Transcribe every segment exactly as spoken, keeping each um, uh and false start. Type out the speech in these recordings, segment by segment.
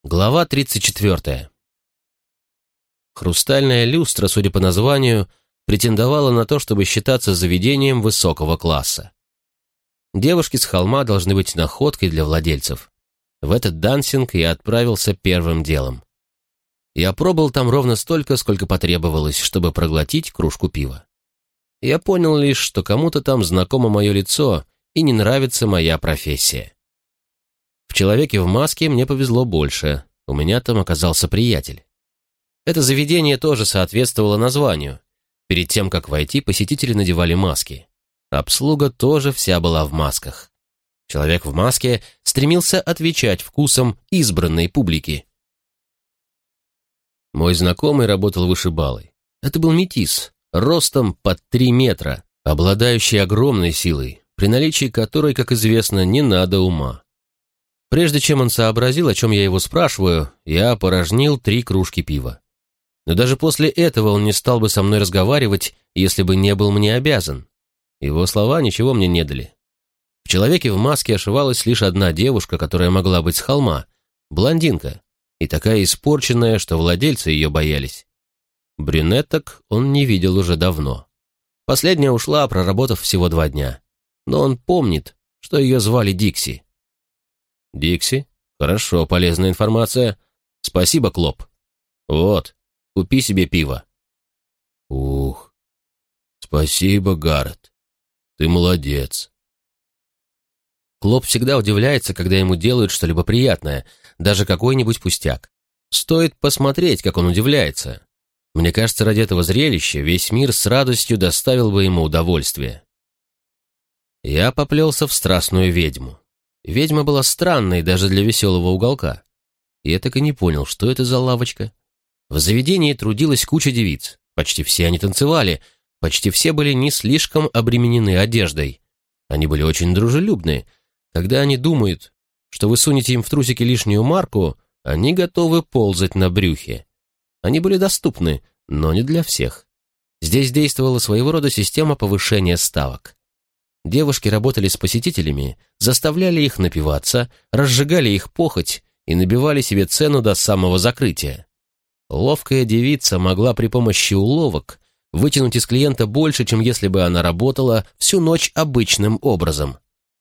Глава тридцать четвертая. Хрустальная люстра, судя по названию, претендовала на то, чтобы считаться заведением высокого класса. Девушки с холма должны быть находкой для владельцев. В этот дансинг я отправился первым делом. Я пробыл там ровно столько, сколько потребовалось, чтобы проглотить кружку пива. Я понял лишь, что кому-то там знакомо мое лицо и не нравится моя профессия. В человеке в маске мне повезло больше, у меня там оказался приятель. Это заведение тоже соответствовало названию. Перед тем, как войти, посетители надевали маски. Обслуга тоже вся была в масках. Человек в маске стремился отвечать вкусам избранной публики. Мой знакомый работал вышибалой. Это был метис, ростом под три метра, обладающий огромной силой, при наличии которой, как известно, не надо ума. Прежде чем он сообразил, о чем я его спрашиваю, я опорожнил три кружки пива. Но даже после этого он не стал бы со мной разговаривать, если бы не был мне обязан. Его слова ничего мне не дали. В человеке в маске ошивалась лишь одна девушка, которая могла быть с холма, блондинка, и такая испорченная, что владельцы ее боялись. Брюнеток он не видел уже давно. Последняя ушла, проработав всего два дня. Но он помнит, что ее звали Дикси. Дикси? Хорошо, полезная информация. Спасибо, Клоп. Вот, купи себе пиво. Ух, спасибо, Гаррет. Ты молодец. Клоп всегда удивляется, когда ему делают что-либо приятное, даже какой-нибудь пустяк. Стоит посмотреть, как он удивляется. Мне кажется, ради этого зрелища весь мир с радостью доставил бы ему удовольствие. Я поплелся в страстную ведьму. Ведьма была странной даже для веселого уголка. Я так и не понял, что это за лавочка. В заведении трудилась куча девиц. Почти все они танцевали, почти все были не слишком обременены одеждой. Они были очень дружелюбны. Когда они думают, что вы сунете им в трусики лишнюю марку, они готовы ползать на брюхе. Они были доступны, но не для всех. Здесь действовала своего рода система повышения ставок. Девушки работали с посетителями, заставляли их напиваться, разжигали их похоть и набивали себе цену до самого закрытия. Ловкая девица могла при помощи уловок вытянуть из клиента больше, чем если бы она работала всю ночь обычным образом.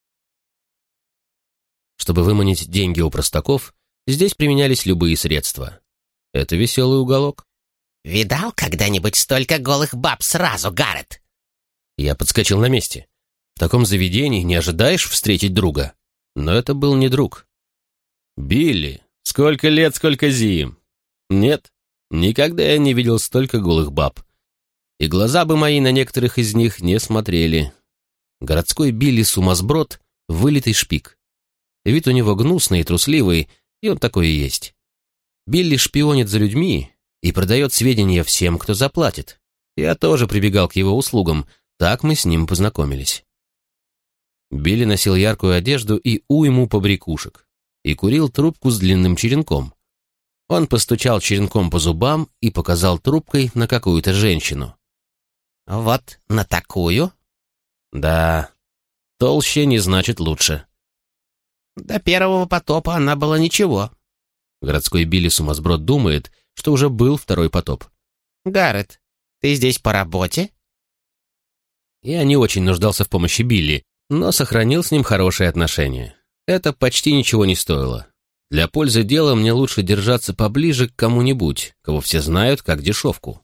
Чтобы выманить деньги у простаков, здесь применялись любые средства. Это веселый уголок. «Видал когда-нибудь столько голых баб сразу, Гаррет?» Я подскочил на месте. В таком заведении не ожидаешь встретить друга. Но это был не друг. «Билли, сколько лет, сколько зим!» «Нет, никогда я не видел столько голых баб. И глаза бы мои на некоторых из них не смотрели. Городской Билли сумасброд, вылитый шпик. Вид у него гнусный и трусливый, и он такой и есть. Билли шпионит за людьми и продает сведения всем, кто заплатит. Я тоже прибегал к его услугам, так мы с ним познакомились. Билли носил яркую одежду и уйму побрякушек и курил трубку с длинным черенком. Он постучал черенком по зубам и показал трубкой на какую-то женщину. «Вот на такую?» «Да, толще не значит лучше». «До первого потопа она была ничего». Городской Билли сумасброд думает, что уже был второй потоп. «Гаррет, ты здесь по работе?» Я не очень нуждался в помощи Билли, но сохранил с ним хорошие отношения. Это почти ничего не стоило. Для пользы дела мне лучше держаться поближе к кому-нибудь, кого все знают как дешевку.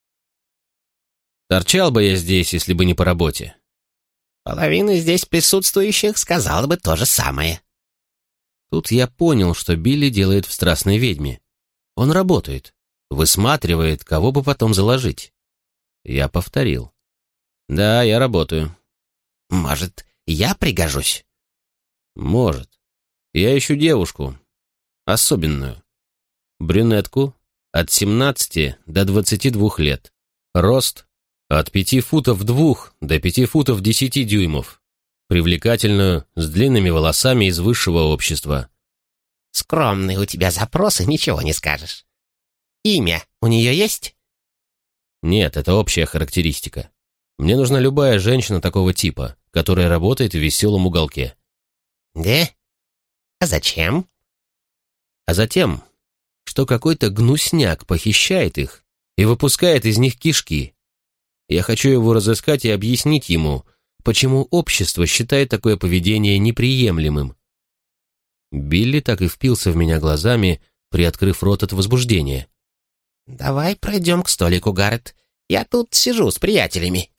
Торчал бы я здесь, если бы не по работе. «Половина здесь присутствующих сказала бы то же самое». Тут я понял, что Билли делает в «Страстной ведьме». Он работает, высматривает, кого бы потом заложить. Я повторил. «Да, я работаю». «Может, я пригожусь?» «Может. Я ищу девушку. Особенную. Брюнетку от семнадцати до двадцати двух лет. Рост от пяти футов двух до пяти футов десяти дюймов. Привлекательную, с длинными волосами из высшего общества». «Скромные у тебя запросы, ничего не скажешь. Имя у нее есть?» «Нет, это общая характеристика. Мне нужна любая женщина такого типа, которая работает в веселом уголке». «Да? А зачем?» А затем, что какой-то гнусняк похищает их и выпускает из них кишки. Я хочу его разыскать и объяснить ему, почему общество считает такое поведение неприемлемым. Билли так и впился в меня глазами, приоткрыв рот от возбуждения. «Давай пройдем к столику, Гаррет. Я тут сижу с приятелями».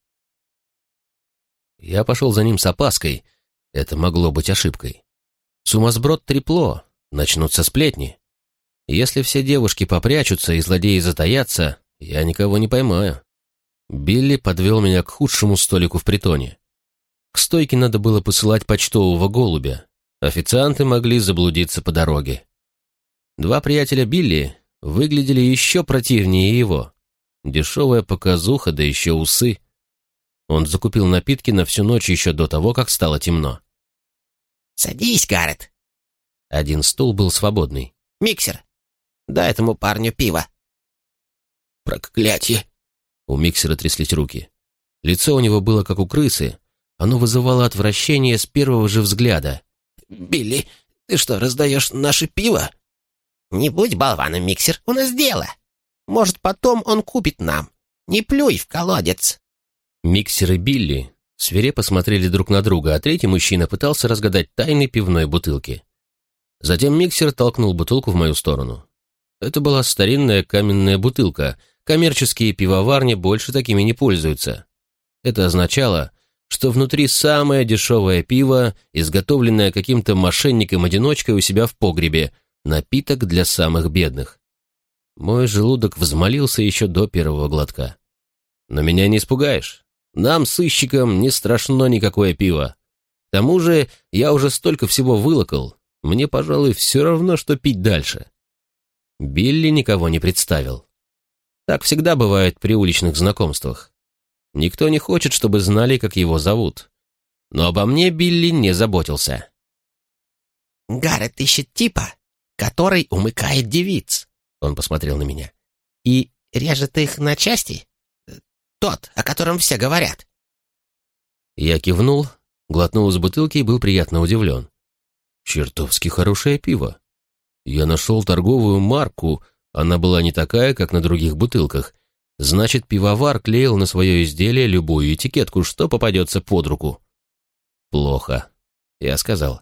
Я пошел за ним с опаской. Это могло быть ошибкой. Сумасброд трепло, начнутся сплетни. Если все девушки попрячутся и злодеи затаятся, я никого не поймаю. Билли подвел меня к худшему столику в притоне. К стойке надо было посылать почтового голубя. Официанты могли заблудиться по дороге. Два приятеля Билли выглядели еще противнее его. Дешевая показуха, да еще усы. Он закупил напитки на всю ночь еще до того, как стало темно. «Садись, Гаррет». Один стул был свободный. «Миксер, дай этому парню пиво». «Проклятье!» У миксера тряслись руки. Лицо у него было как у крысы. Оно вызывало отвращение с первого же взгляда. «Билли, ты что, раздаешь наше пиво?» «Не будь болваном, Миксер, у нас дело. Может, потом он купит нам. Не плюй в колодец». Миксер и Билли свирепо смотрели друг на друга, а третий мужчина пытался разгадать тайны пивной бутылки. Затем Миксер толкнул бутылку в мою сторону. Это была старинная каменная бутылка. Коммерческие пивоварни больше такими не пользуются. Это означало, что внутри самое дешевое пиво, изготовленное каким-то мошенником-одиночкой у себя в погребе, напиток для самых бедных. Мой желудок взмолился еще до первого глотка. Но меня не испугаешь. Нам, сыщикам, не страшно никакое пиво. К тому же я уже столько всего вылокал, мне, пожалуй, все равно, что пить дальше. Билли никого не представил. Так всегда бывает при уличных знакомствах. Никто не хочет, чтобы знали, как его зовут. Но обо мне Билли не заботился. «Гаррет ищет типа, который умыкает девиц», — он посмотрел на меня, «и режет их на части. Тот, о котором все говорят». Я кивнул, глотнул из бутылки и был приятно удивлен. Чертовски хорошее пиво. Я нашел торговую марку, она была не такая, как на других бутылках. Значит, пивовар клеил на свое изделие любую этикетку, что попадется под руку. Плохо, я сказал.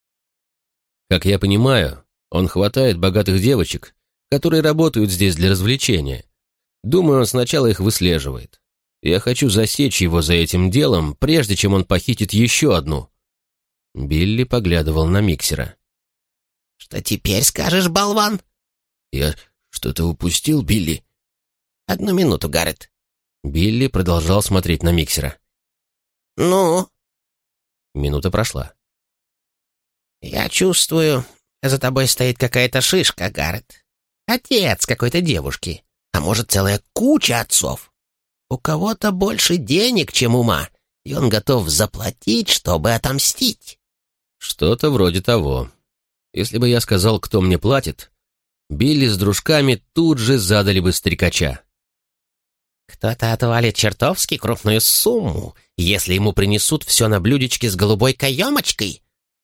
Как я понимаю, он хватает богатых девочек, которые работают здесь для развлечения. Думаю, он сначала их выслеживает. Я хочу засечь его за этим делом, прежде чем он похитит еще одну. Билли поглядывал на Миксера. «Что теперь скажешь, болван?» «Я что-то упустил, Билли?» «Одну минуту, Гаррет». Билли продолжал смотреть на Миксера. «Ну?» Минута прошла. «Я чувствую, за тобой стоит какая-то шишка, Гаррет. Отец какой-то девушки, а может, целая куча отцов. У кого-то больше денег, чем ума, и он готов заплатить, чтобы отомстить». «Что-то вроде того. Если бы я сказал, кто мне платит, Билли с дружками тут же задали бы стрекача». «Кто-то отвалит чертовски крупную сумму, если ему принесут все на блюдечке с голубой каемочкой».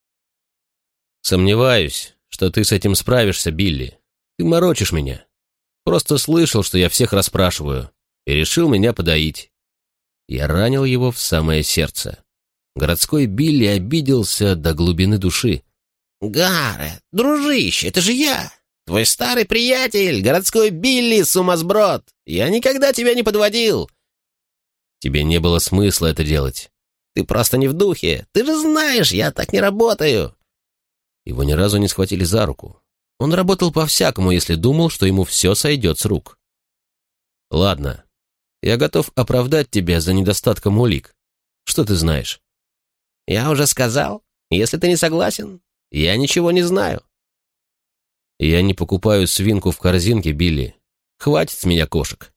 «Сомневаюсь, что ты с этим справишься, Билли. Ты морочишь меня. Просто слышал, что я всех расспрашиваю, и решил меня подоить». Я ранил его в самое сердце. Городской Билли обиделся до глубины души. «Гаррет, дружище, это же я, твой старый приятель, городской Билли Сумасброд. Я никогда тебя не подводил». «Тебе не было смысла это делать». «Ты просто не в духе. Ты же знаешь, я так не работаю». Его ни разу не схватили за руку. Он работал по-всякому, если думал, что ему все сойдет с рук. «Ладно, я готов оправдать тебя за недостатком улик. Что ты знаешь?» «Я уже сказал. Если ты не согласен, я ничего не знаю». «Я не покупаю свинку в корзинке, Билли. Хватит с меня кошек».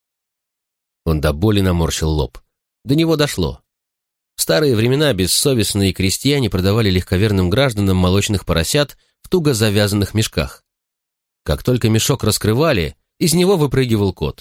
Он до боли наморщил лоб. До него дошло. В старые времена бессовестные крестьяне продавали легковерным гражданам молочных поросят в туго завязанных мешках. Как только мешок раскрывали, из него выпрыгивал кот.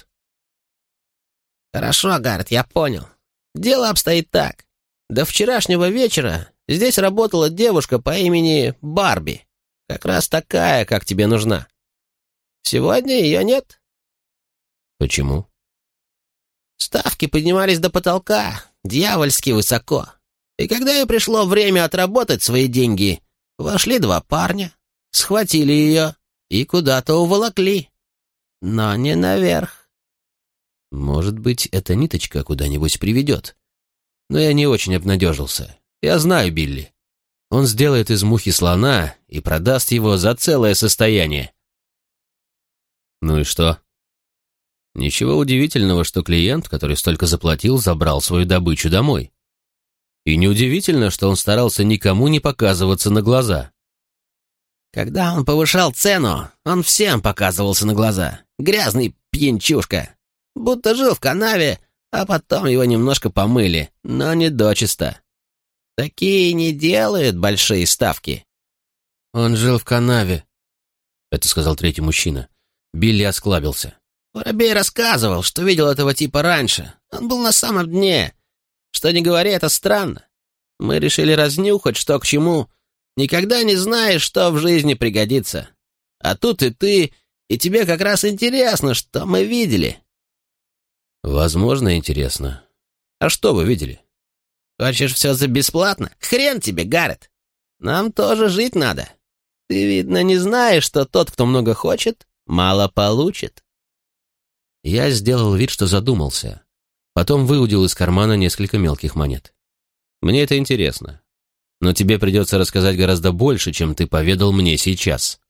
«Хорошо, Гаррет, я понял. Дело обстоит так. До вчерашнего вечера здесь работала девушка по имени Барби. Как раз такая, как тебе нужна. Сегодня ее нет. Почему? Ставки поднимались до потолка, дьявольски высоко. И когда ей пришло время отработать свои деньги, вошли два парня, схватили ее и куда-то уволокли. Но не наверх. Может быть, эта ниточка куда-нибудь приведет. Но я не очень обнадежился. Я знаю Билли. Он сделает из мухи слона и продаст его за целое состояние. Ну и что? Ничего удивительного, что клиент, который столько заплатил, забрал свою добычу домой. И неудивительно, что он старался никому не показываться на глаза. Когда он повышал цену, он всем показывался на глаза. Грязный пьянчушка. Будто жил в канаве, а потом его немножко помыли, но не дочисто. Такие не делают большие ставки. Он жил в канаве, — это сказал третий мужчина. Билли осклабился. Воробей рассказывал, что видел этого типа раньше. Он был на самом дне. Что ни говори, это странно. Мы решили разнюхать, что к чему. Никогда не знаешь, что в жизни пригодится. А тут и ты, и тебе как раз интересно, что мы видели. Возможно, интересно. А что вы видели? Хочешь все за бесплатно? Хрен тебе, Гаррет. Нам тоже жить надо. Ты, видно, не знаешь, что тот, кто много хочет, мало получит. Я сделал вид, что задумался. Потом выудил из кармана несколько мелких монет. Мне это интересно. Но тебе придется рассказать гораздо больше, чем ты поведал мне сейчас.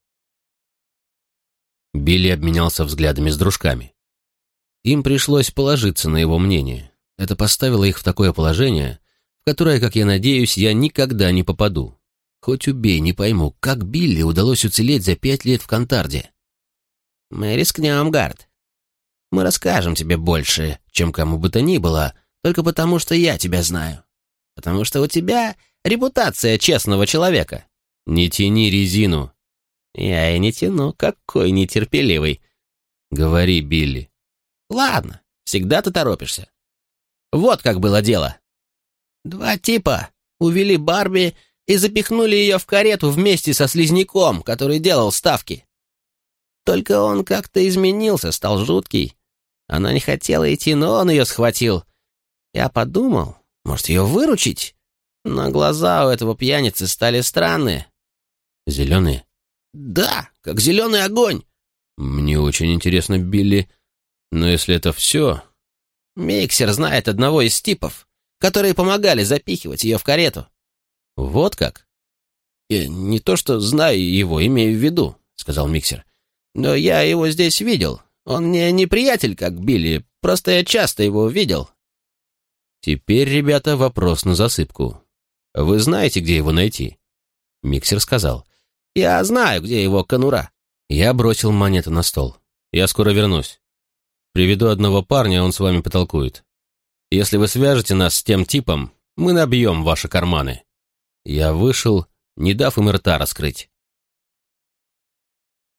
Билли обменялся взглядами с дружками. Им пришлось положиться на его мнение. Это поставило их в такое положение, в которое, как я надеюсь, я никогда не попаду. Хоть убей, не пойму, как Билли удалось уцелеть за пять лет в Кантарде. Мы рискнем, Гард. Мы расскажем тебе больше, чем кому бы то ни было, только потому, что я тебя знаю. Потому что у тебя репутация честного человека. Не тяни резину. Я и не тяну, какой нетерпеливый. Говори, Билли. Ладно, всегда ты торопишься. Вот как было дело. Два типа увели Барби и запихнули ее в карету вместе со слизняком, который делал ставки. Только он как-то изменился, стал жуткий. Она не хотела идти, но он ее схватил. Я подумал, может, ее выручить? Но глаза у этого пьяницы стали странные. Зеленые? Да, как зеленый огонь. Мне очень интересно, Билли. Но если это все... Миксер знает одного из типов, которые помогали запихивать ее в карету. Вот как? Я не то что знаю его, имею в виду, сказал Миксер. Но я его здесь видел. Он мне не приятель, как Билли, просто я часто его видел. Теперь, ребята, вопрос на засыпку. Вы знаете, где его найти? Миксер сказал. Я знаю, где его конура. Я бросил монету на стол. Я скоро вернусь. Приведу одного парня, он с вами потолкует. Если вы свяжете нас с тем типом, мы набьем ваши карманы. Я вышел, не дав им рта раскрыть.